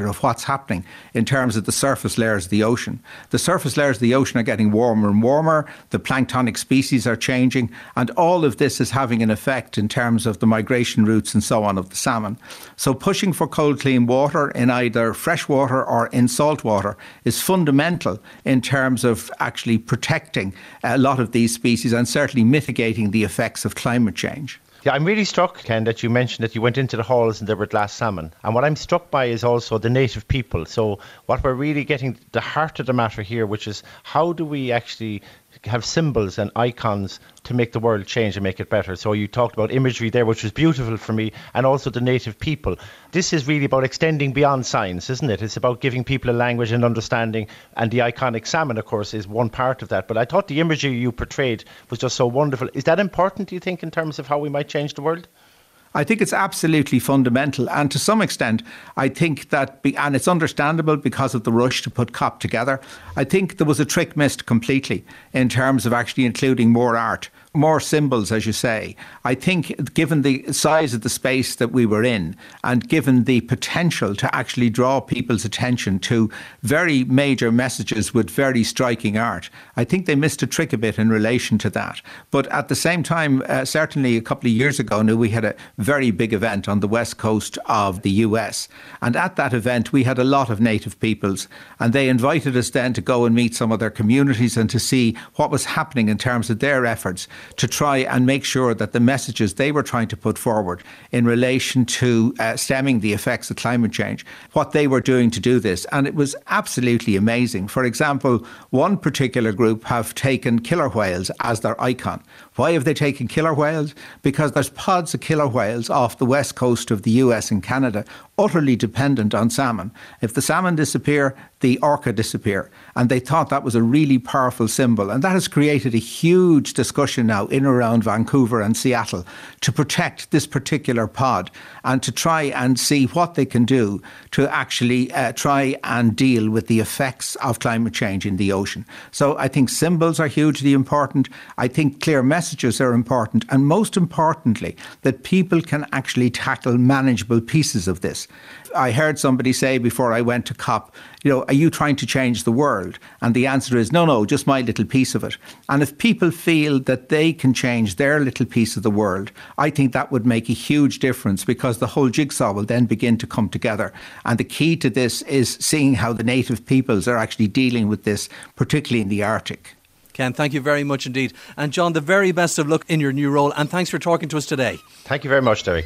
what's happening in terms of the surface layers of the ocean. The surface layers of the ocean are getting warmer and warmer, the planktonic species are changing, and all of this is having an effect in terms of the migration routes and so on of the salmon. So pushing for cold, clean water in either fresh water or in salt water is fundamental in terms of actually protecting a lot of these species and certainly mitigating the effects of climate change. Yeah, I'm really struck, Ken, that you mentioned that you went into the halls and there were glass salmon. And what I'm struck by is also the native people. So what we're really getting the heart of the matter here, which is how do we actually have symbols and icons to make the world change and make it better. So you talked about imagery there, which was beautiful for me, and also the native people. This is really about extending beyond science, isn't it? It's about giving people a language and understanding, and the iconic salmon, of course, is one part of that. But I thought the imagery you portrayed was just so wonderful. Is that important, do you think, in terms of how we might change the world? I think it's absolutely fundamental, and to some extent I think that, be, and it's understandable because of the rush to put COP together, I think there was a trick missed completely in terms of actually including more art, more symbols, as you say. I think given the size of the space that we were in and given the potential to actually draw people's attention to very major messages with very striking art, I think they missed a trick a bit in relation to that. But at the same time, uh, certainly a couple of years ago now, we had a very big event on the west coast of the U S. And at that event, we had a lot of native peoples, and they invited us then to go and meet some of their communities and to see what was happening in terms of their efforts to try and make sure that the messages they were trying to put forward in relation to uh, stemming the effects of climate change, what they were doing to do this. And it was absolutely amazing. For example, one particular group have taken killer whales as their icon. Why have they taken killer whales? Because there's pods of killer whales off the west coast of the U S and Canada, utterly dependent on salmon. If the salmon disappear, the orca disappear. And they thought that was a really powerful symbol. And that has created a huge discussion now in and around Vancouver and Seattle to protect this particular pod and to try and see what they can do to actually uh, try and deal with the effects of climate change in the ocean. So I think symbols are hugely important. I think clear messages are important. And most importantly, that people can actually tackle manageable pieces of this. I heard somebody say before I went to COP, you know, are you trying to change the world? And the answer is no, no, just my little piece of it. And if people feel that they can change their little piece of the world, I think that would make a huge difference, because the whole jigsaw will then begin to come together. And the key to this is seeing how the native peoples are actually dealing with this, particularly in the Arctic. Ken, thank you very much indeed. And John, the very best of luck in your new role, and thanks for talking to us today. Thank you very much, Derek.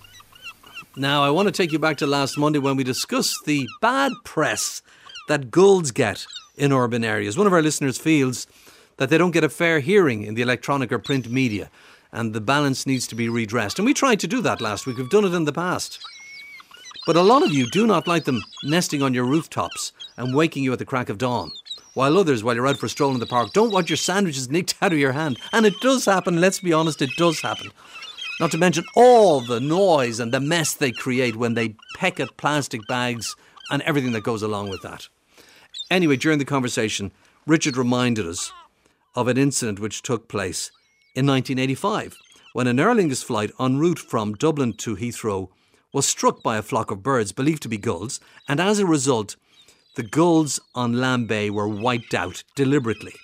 Now, I want to take you back to last Monday when we discussed the bad press that gulls get in urban areas. One of our listeners feels that they don't get a fair hearing in the electronic or print media, and the balance needs to be redressed. And we tried to do that last week. We've done it in the past. But a lot of you do not like them nesting on your rooftops and waking you at the crack of dawn, while others, while you're out for a stroll in the park, don't want your sandwiches nicked out of your hand. And it does happen, let's be honest, it does happen. Not to mention all the noise and the mess they create when they peck at plastic bags and everything that goes along with that. Anyway, during the conversation, Richard reminded us of an incident which took place in nineteen eighty-five, when an Aer Lingus flight en route from Dublin to Heathrow was struck by a flock of birds believed to be gulls, and as a result, the gulls on Lambay were wiped out deliberately.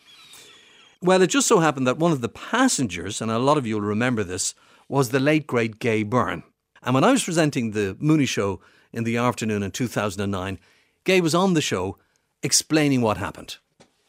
Well, it just so happened that one of the passengers, and a lot of you will remember this, was the late, great Gay Byrne. And when I was presenting the Mooney Show in the afternoon in two thousand nine, Gay was on the show explaining what happened.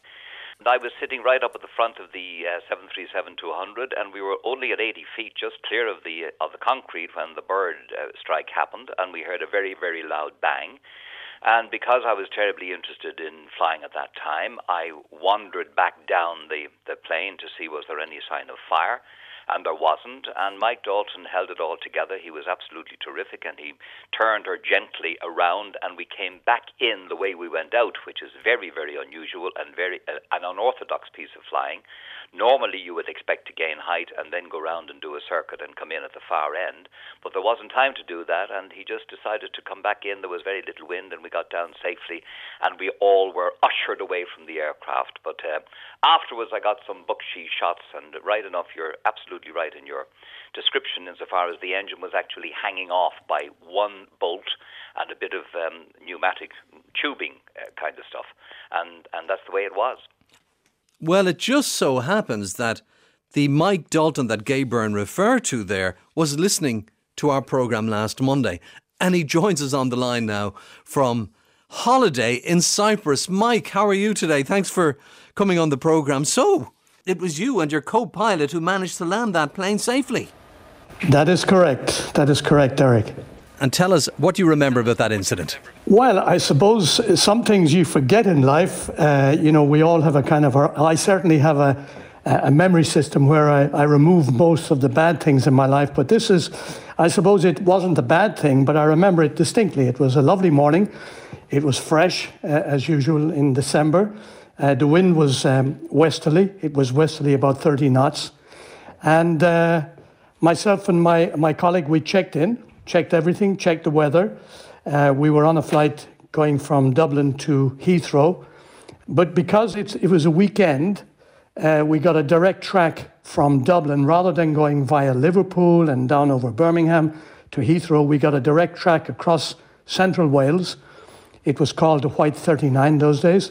I was sitting right up at the front of the uh, seven thirty-seven two hundred, and we were only at eighty feet, just clear of the of the concrete, when the bird uh, strike happened, and we heard a very, very loud bang. And because I was terribly interested in flying at that time, I wandered back down the, the plane to see was there any sign of fire. And there wasn't, and Mike Dalton held it all together. He was absolutely terrific, and he turned her gently around, and we came back in the way we went out, which is very, very unusual and very uh, an unorthodox piece of flying. Normally you would expect to gain height and then go round and do a circuit and come in at the far end, but there wasn't time to do that, and he just decided to come back in. There was very little wind, and we got down safely, and we all were ushered away from the aircraft. But uh, afterwards I got some bucksheesh shots, and right enough, you're absolutely absolutely right in your description insofar as the engine was actually hanging off by one bolt and a bit of um, pneumatic tubing uh, kind of stuff. And, and that's the way it was. Well, it just so happens that the Mike Dalton that Gay Byrne referred to there was listening to our programme last Monday. And he joins us on the line now from holiday in Cyprus. Mike, how are you today? Thanks for coming on the programme. So, it was you and your co-pilot who managed to land that plane safely. That is correct. That is correct, Derek. And tell us, what do you remember about that incident? Well, I suppose some things you forget in life. Uh, you know, we all have a kind of, a, I certainly have a, a memory system where I, I remove most of the bad things in my life. But this is, I suppose it wasn't a bad thing, but I remember it distinctly. It was a lovely morning. It was fresh, uh, as usual, in December. Uh, the wind was um, westerly. It was westerly about thirty knots. And uh, myself and my, my colleague, we checked in. Checked everything, checked the weather. Uh, we were on a flight going from Dublin to Heathrow. But because it's, it was a weekend, uh, we got a direct track from Dublin. Rather than going via Liverpool and down over Birmingham to Heathrow, we got a direct track across central Wales. It was called the White thirty-nine those days.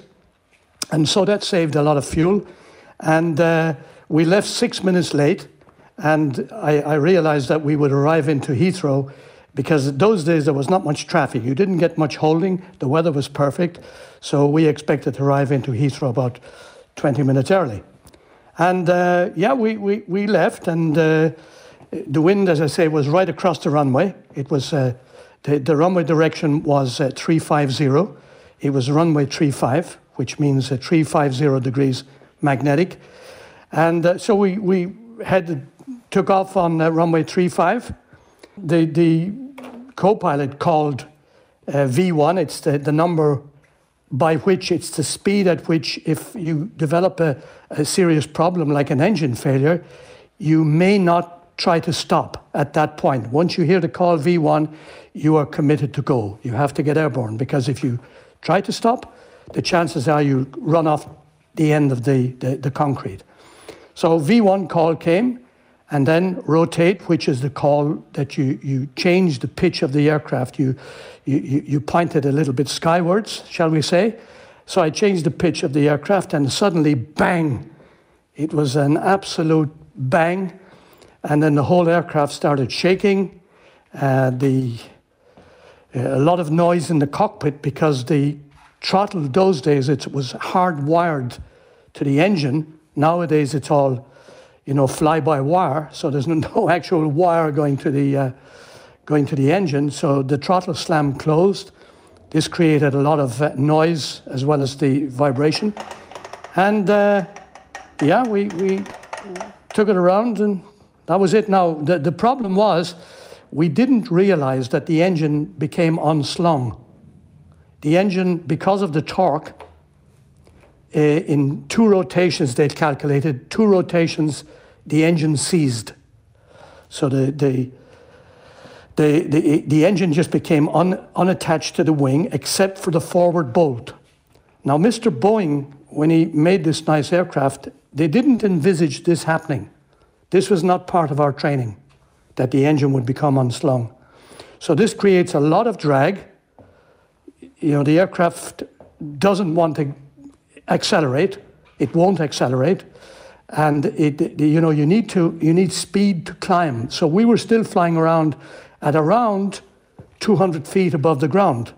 And so that saved a lot of fuel. And uh, we left six minutes late. And I, I realized that we would arrive into Heathrow because those days there was not much traffic. You didn't get much holding. The weather was perfect. So we expected to arrive into Heathrow about twenty minutes early. And uh, yeah, we, we, we left. And uh, the wind, as I say, was right across the runway. It was uh, the, the runway direction was uh, three fifty. It was runway three five, which means uh, three fifty degrees magnetic. And uh, so we, we headed... took off on uh, runway three five. The the co-pilot called uh, V one. It's the, the number by which, it's the speed at which, if you develop a, a serious problem like an engine failure, you may not try to stop at that point. Once you hear the call V one, you are committed to go. You have to get airborne, because if you try to stop, the chances are you run off the end of the, the, the concrete. So V one call came. And then rotate, which is the call that you, you change the pitch of the aircraft. You, you, you point it a little bit skywards, shall we say. So I changed the pitch of the aircraft, and suddenly, bang! It was an absolute bang. And then the whole aircraft started shaking. Uh, the, uh, a lot of noise in the cockpit, because the throttle those days, it was hardwired to the engine. Nowadays, it's all... you know, fly-by-wire, so there's no actual wire going to the uh, going to the engine. So the throttle slam closed. This created a lot of uh, noise as well as the vibration. And uh, yeah, we we took it around, and that was it. Now the the problem was we didn't realize that the engine became unslung. The engine, because of the torque, uh, in two rotations they'd calculated, two rotations. The engine seized. So the the the the, the engine just became un, unattached to the wing, except for the forward bolt. Now, Mister Boeing, when he made this nice aircraft, they didn't envisage this happening. This was not part of our training, that the engine would become unslung. So this creates a lot of drag. You know, the aircraft doesn't want to accelerate. It won't accelerate. And it, you know, you need to you need speed to climb. So we were still flying around at around two hundred feet above the ground.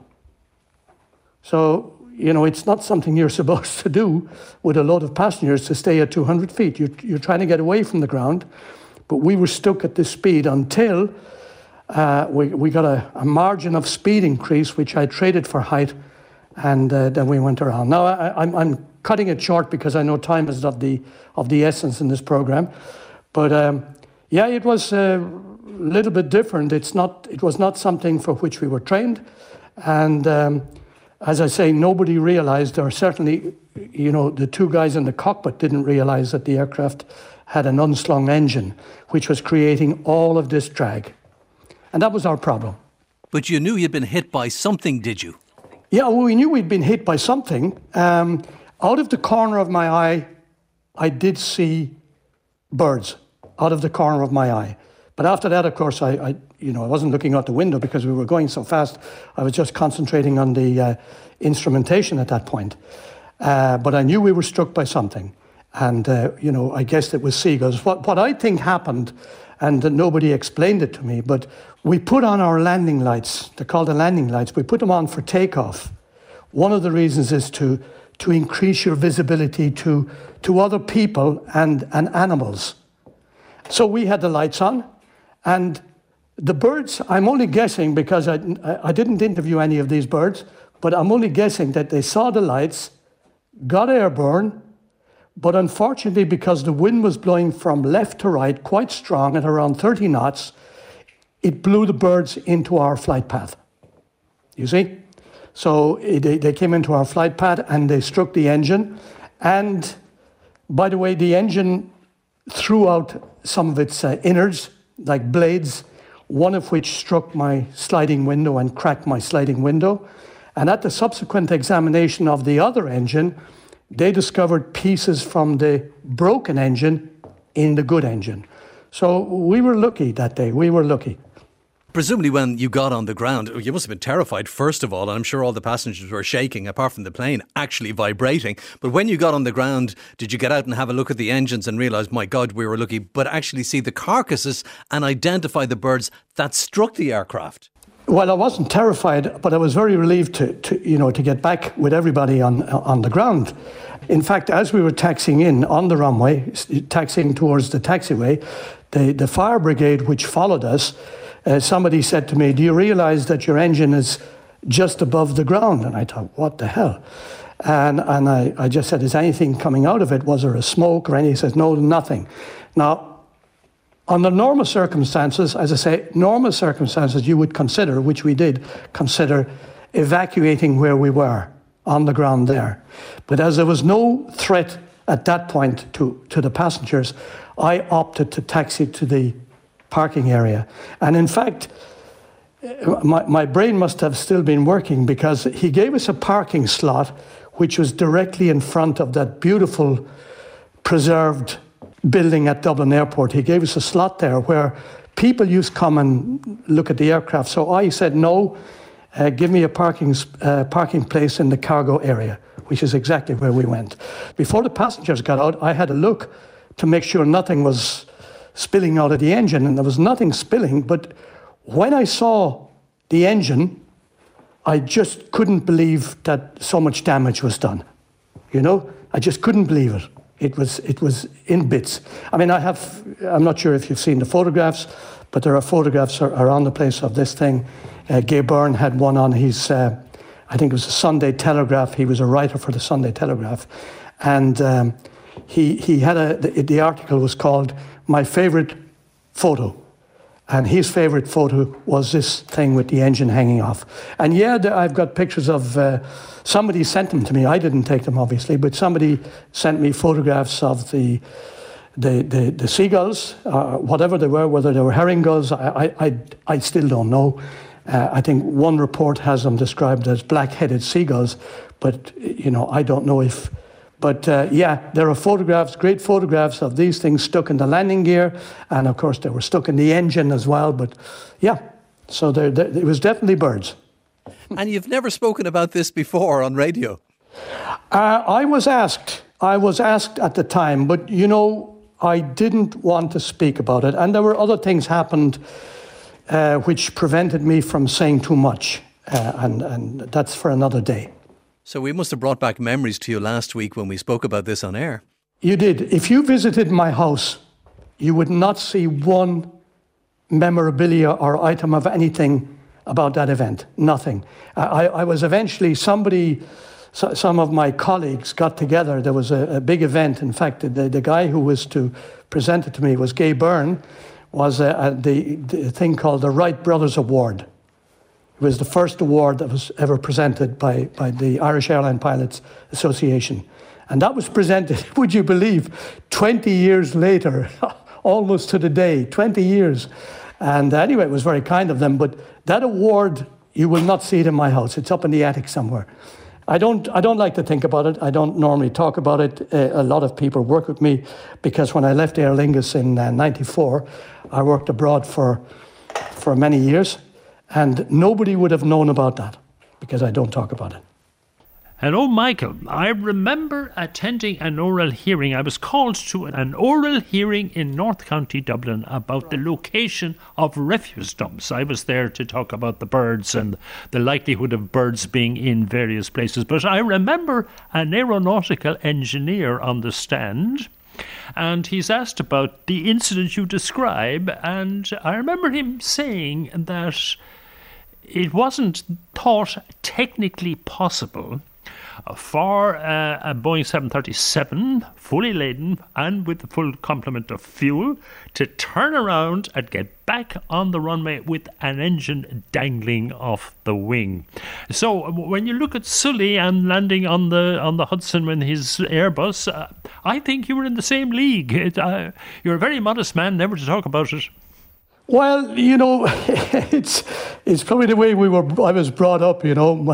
So, you know, it's not something you're supposed to do with a load of passengers, to stay at two hundred feet. You're, you're trying to get away from the ground. But we were stuck at this speed until uh, we, we got a, a margin of speed increase, which I traded for height, and uh, then we went around. Now, I, I'm, I'm cutting it short because I know time is of the of the essence in this program, but um, yeah, it was a little bit different. It's not. It was not something for which we were trained, and um, as I say, nobody realized, or certainly, you know, the two guys in the cockpit didn't realize that the aircraft had an unslung engine, which was creating all of this drag, and that was our problem. But you knew you'd been hit by something, did you? Yeah, well, we knew we'd been hit by something. Um, out of the corner of my eye, I did see birds. out of the corner of my eye. But after that, of course, I, I you know, I wasn't looking out the window because we were going so fast. I was just concentrating on the uh, instrumentation at that point. Uh, but I knew we were struck by something. And, uh, you know, I guessed it was seagulls. What, what I think happened, and uh, nobody explained it to me, but we put on our landing lights. They're called the landing lights. We put them on for takeoff. One of the reasons is to to increase your visibility to, to other people and, and animals. So we had the lights on, and the birds, I'm only guessing because I, I didn't interview any of these birds, but I'm only guessing that they saw the lights, got airborne, but unfortunately because the wind was blowing from left to right quite strong at around thirty knots, it blew the birds into our flight path. You see? So it, they came into our flight path and they struck the engine. And by the way, the engine threw out some of its uh, innards, like blades, one of which struck my sliding window and cracked my sliding window. And at the subsequent examination of the other engine, they discovered pieces from the broken engine in the good engine. So we were lucky that day. We were lucky. Presumably when you got on the ground, you must have been terrified, first of all, and I'm sure all the passengers were shaking, apart from the plane actually vibrating. But when you got on the ground, did you get out and have a look at the engines and realise, my God, we were lucky, but actually see the carcasses and identify the birds that struck the aircraft? Well, I wasn't terrified, but I was very relieved to, to you know, to get back with everybody on on the ground. In fact, as we were taxiing in on the runway, taxiing towards the taxiway, the, the fire brigade, which followed us, Uh, somebody said to me, do you realize that your engine is just above the ground? And I thought, what the hell? And and I, I just said, is anything coming out of it? Was there a smoke or anything? He says, no, nothing. Now, under normal circumstances, as I say, normal circumstances you would consider, which we did, consider evacuating where we were on the ground there. But as there was no threat at that point to, to the passengers, I opted to taxi to the parking area. And in fact, my, my brain must have still been working because he gave us a parking slot which was directly in front of that beautiful preserved building at Dublin Airport. He gave us a slot there where people used to come and look at the aircraft. So I said, no, uh, give me a parking, uh, parking place in the cargo area, which is exactly where we went. Before the passengers got out, I had a look to make sure nothing was spilling out of the engine, and there was nothing spilling. But when I saw the engine, I just couldn't believe that so much damage was done. You know, I just couldn't believe it. It was it was in bits. I mean, I have, I'm not sure if you've seen the photographs, but there are photographs around the place of this thing. Uh, Gay Byrne had one on his, uh, I think it was a Sunday Telegraph. He was a writer for the Sunday Telegraph. And um, he, he had a, the, the article was called My Favourite Photo. And his favourite photo was this thing with the engine hanging off. And yeah, I've got pictures of, uh, somebody sent them to me. I didn't take them, obviously, but somebody sent me photographs of the the, the, the seagulls, uh, whatever they were, whether they were herring gulls, I, I, I still don't know. Uh, I think one report has them described as black-headed seagulls, but, you know, I don't know if... But, uh, yeah, there are photographs, great photographs of these things stuck in the landing gear, and, of course, they were stuck in the engine as well. But, yeah, so there, there, it was definitely birds. And you've never spoken about this before on radio? Uh, I was asked. I was asked at the time, but, you know, I didn't want to speak about it. And there were other things happened uh, which prevented me from saying too much, uh, and, and that's for another day. So we must have brought back memories to you last week when we spoke about this on air. You did. If you visited my house, you would not see one memorabilia or item of anything about that event. Nothing. I, I was eventually, somebody, so, some of my colleagues got together. There was a, a big event. In fact, the, the guy who was to present it to me was Gay Byrne, was a, a, the, the thing called the Wright Brothers Award. It was the first award that was ever presented by, by the Irish Airline Pilots Association. And that was presented, would you believe, twenty years later, almost to the day, twenty years. And anyway, it was very kind of them. But that award, you will not see it in my house. It's up in the attic somewhere. I don't, I don't like to think about it. I don't normally talk about it. Uh, a lot of people work with me because when I left Aer Lingus in uh, ninety-four, I worked abroad for, for many years, and nobody would have known about that because I don't talk about it. Hello, Michael. I remember attending an oral hearing. I was called to an oral hearing in North County, Dublin, about the location of refuse dumps. I was there to talk about the birds and the likelihood of birds being in various places. But I remember an aeronautical engineer on the stand, and he's asked about the incident you describe, and I remember him saying that it wasn't thought technically possible for uh, a Boeing seven thirty-seven, fully laden and with the full complement of fuel, to turn around and get back on the runway with an engine dangling off the wing. So when you look at Sully and landing on the on the Hudson with his Airbus, uh, I think you were in the same league. It, uh, you're a very modest man, never to talk about it. Well, you know, it's it's probably the way we were. I was brought up. You know,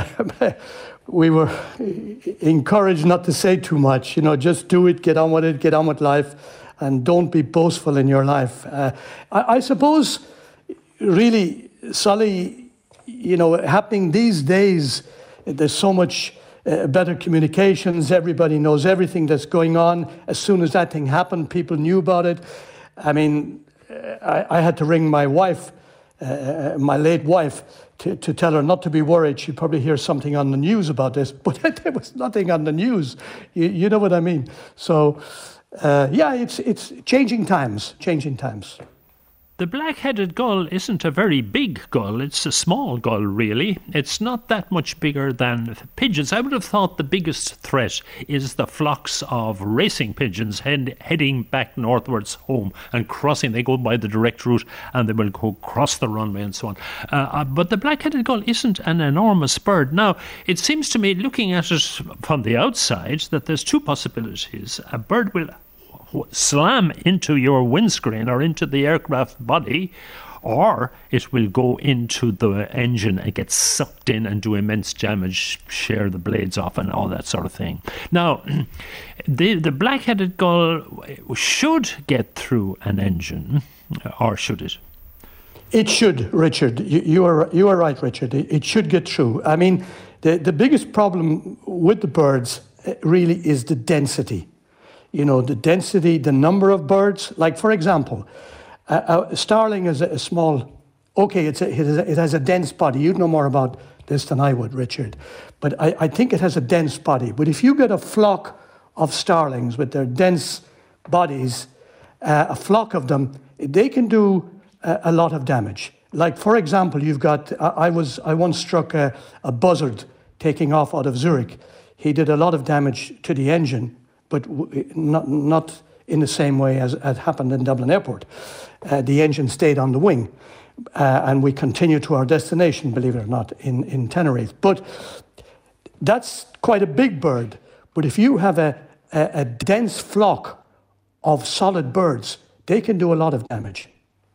we were encouraged not to say too much. You know, just do it, get on with it, get on with life, and don't be boastful in your life. Uh, I, I suppose, really, Sully, you know, happening these days, there's so much uh, better communications. Everybody knows everything that's going on. As soon as that thing happened, people knew about it. I mean, I, I had to ring my wife, uh, my late wife, to, to tell her not to be worried. She'd probably hear something on the news about this, but there was nothing on the news. You, you know what I mean? So, uh, yeah, it's it's changing times, changing times. The black-headed gull isn't a very big gull. It's a small gull, really. It's not that much bigger than pigeons. I would have thought the biggest threat is the flocks of racing pigeons head, heading back northwards home and crossing. They go by the direct route and they will go across the runway and so on. Uh, but the black-headed gull isn't an enormous bird. Now, it seems to me, looking at it from the outside, that there's two possibilities. A bird will slam into your windscreen or into the aircraft body, or it will go into the engine and get sucked in and do immense damage, shear the blades off and all that sort of thing. Now, the, the black-headed gull should get through an engine, or should it? It should, Richard. You, you are you are right, Richard. It, it should get through. I mean, the, the biggest problem with the birds really is the density. You know, the density, the number of birds. Like, for example, a, a starling is a, a small, okay, it's a, it, has a, it has a dense body. You'd know more about this than I would, Richard. But I, I think it has a dense body. But if you get a flock of starlings with their dense bodies, uh, a flock of them, they can do a, a lot of damage. Like, for example, you've got, I, I was, I once struck a, a buzzard taking off out of Zurich. He did a lot of damage to the engine, but not not in the same way as had happened in Dublin Airport. Uh, the engine stayed on the wing, uh, and we continued to our destination, believe it or not, in, in Tenerife. But that's quite a big bird. But if you have a, a, a dense flock of solid birds, they can do a lot of damage.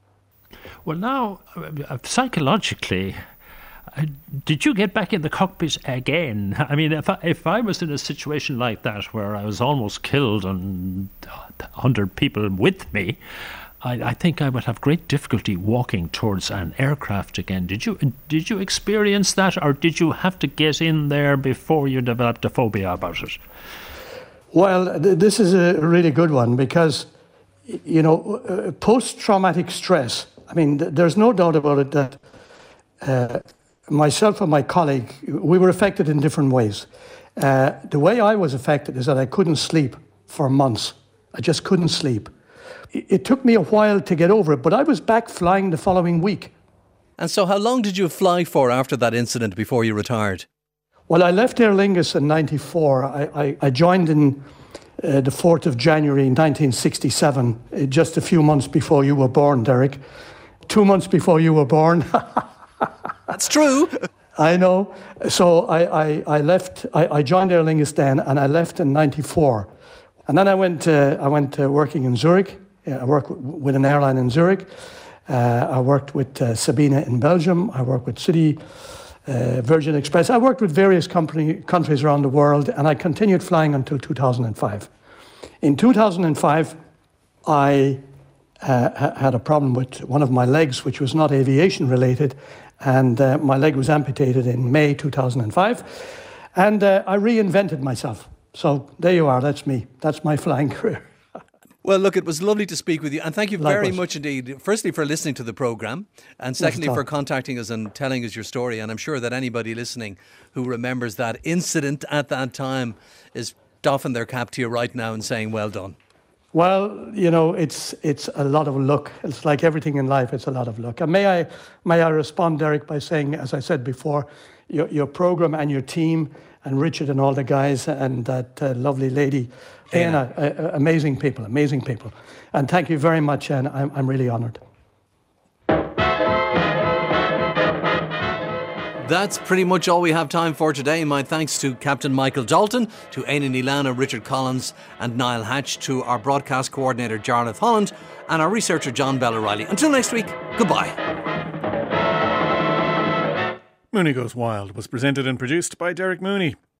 Well, now, uh, psychologically, Uh, did you get back in the cockpit again? I mean, if I, if I was in a situation like that where I was almost killed and one hundred people with me, I, I think I would have great difficulty walking towards an aircraft again. Did you did you experience that, or did you have to get in there before you developed a phobia about it? Well, th- this is a really good one because, you know, uh, post-traumatic stress, I mean, th- there's no doubt about it that uh, myself and my colleague, we were affected in different ways. Uh, the way I was affected is that I couldn't sleep for months. I just couldn't sleep. It, it took me a while to get over it, but I was back flying the following week. And so how long did you fly for after that incident before you retired? Well, I left Aer Lingus in ninety-four. I, I, I joined in uh, the fourth of January nineteen sixty-seven, uh, just a few months before you were born, Derek. Two months before you were born. That's true. I know. So I, I, I left, I, I joined Aer Lingus then, and I left in ninety-four. And then I went uh, I went uh, working in Zurich. I worked w- with an airline in Zurich. Uh, I worked with uh, Sabena in Belgium. I worked with City uh, Virgin Express. I worked with various company, countries around the world, and I continued flying until two thousand five. In two thousand five, I uh, had a problem with one of my legs, which was not aviation related, and uh, my leg was amputated in May two thousand five, and uh, I reinvented myself. So there you are, that's me. That's my flying career. Well, look, it was lovely to speak with you, and thank you very Likewise. much indeed. Firstly, for listening to the programme, and secondly, for contacting us and telling us your story. And I'm sure that anybody listening who remembers that incident at that time is doffing their cap to you right now and saying, well done. Well, you know, it's it's a lot of luck. It's like everything in life, it's a lot of luck. And may I may I respond, Derek, by saying, as I said before, your, your programme and your team, and Richard and all the guys, and that uh, lovely lady, Anna, uh, uh, amazing people, amazing people. And thank you very much, and I'm, I'm really honoured. That's pretty much all we have time for today. My thanks to Captain Michael Dalton, to Éanna Ní Lamhna, Richard Collins and Niall Hatch, to our broadcast coordinator Jarlath Holland, and our researcher John Bell O'Reilly. Until next week, goodbye. Mooney Goes Wild was presented and produced by Derek Mooney.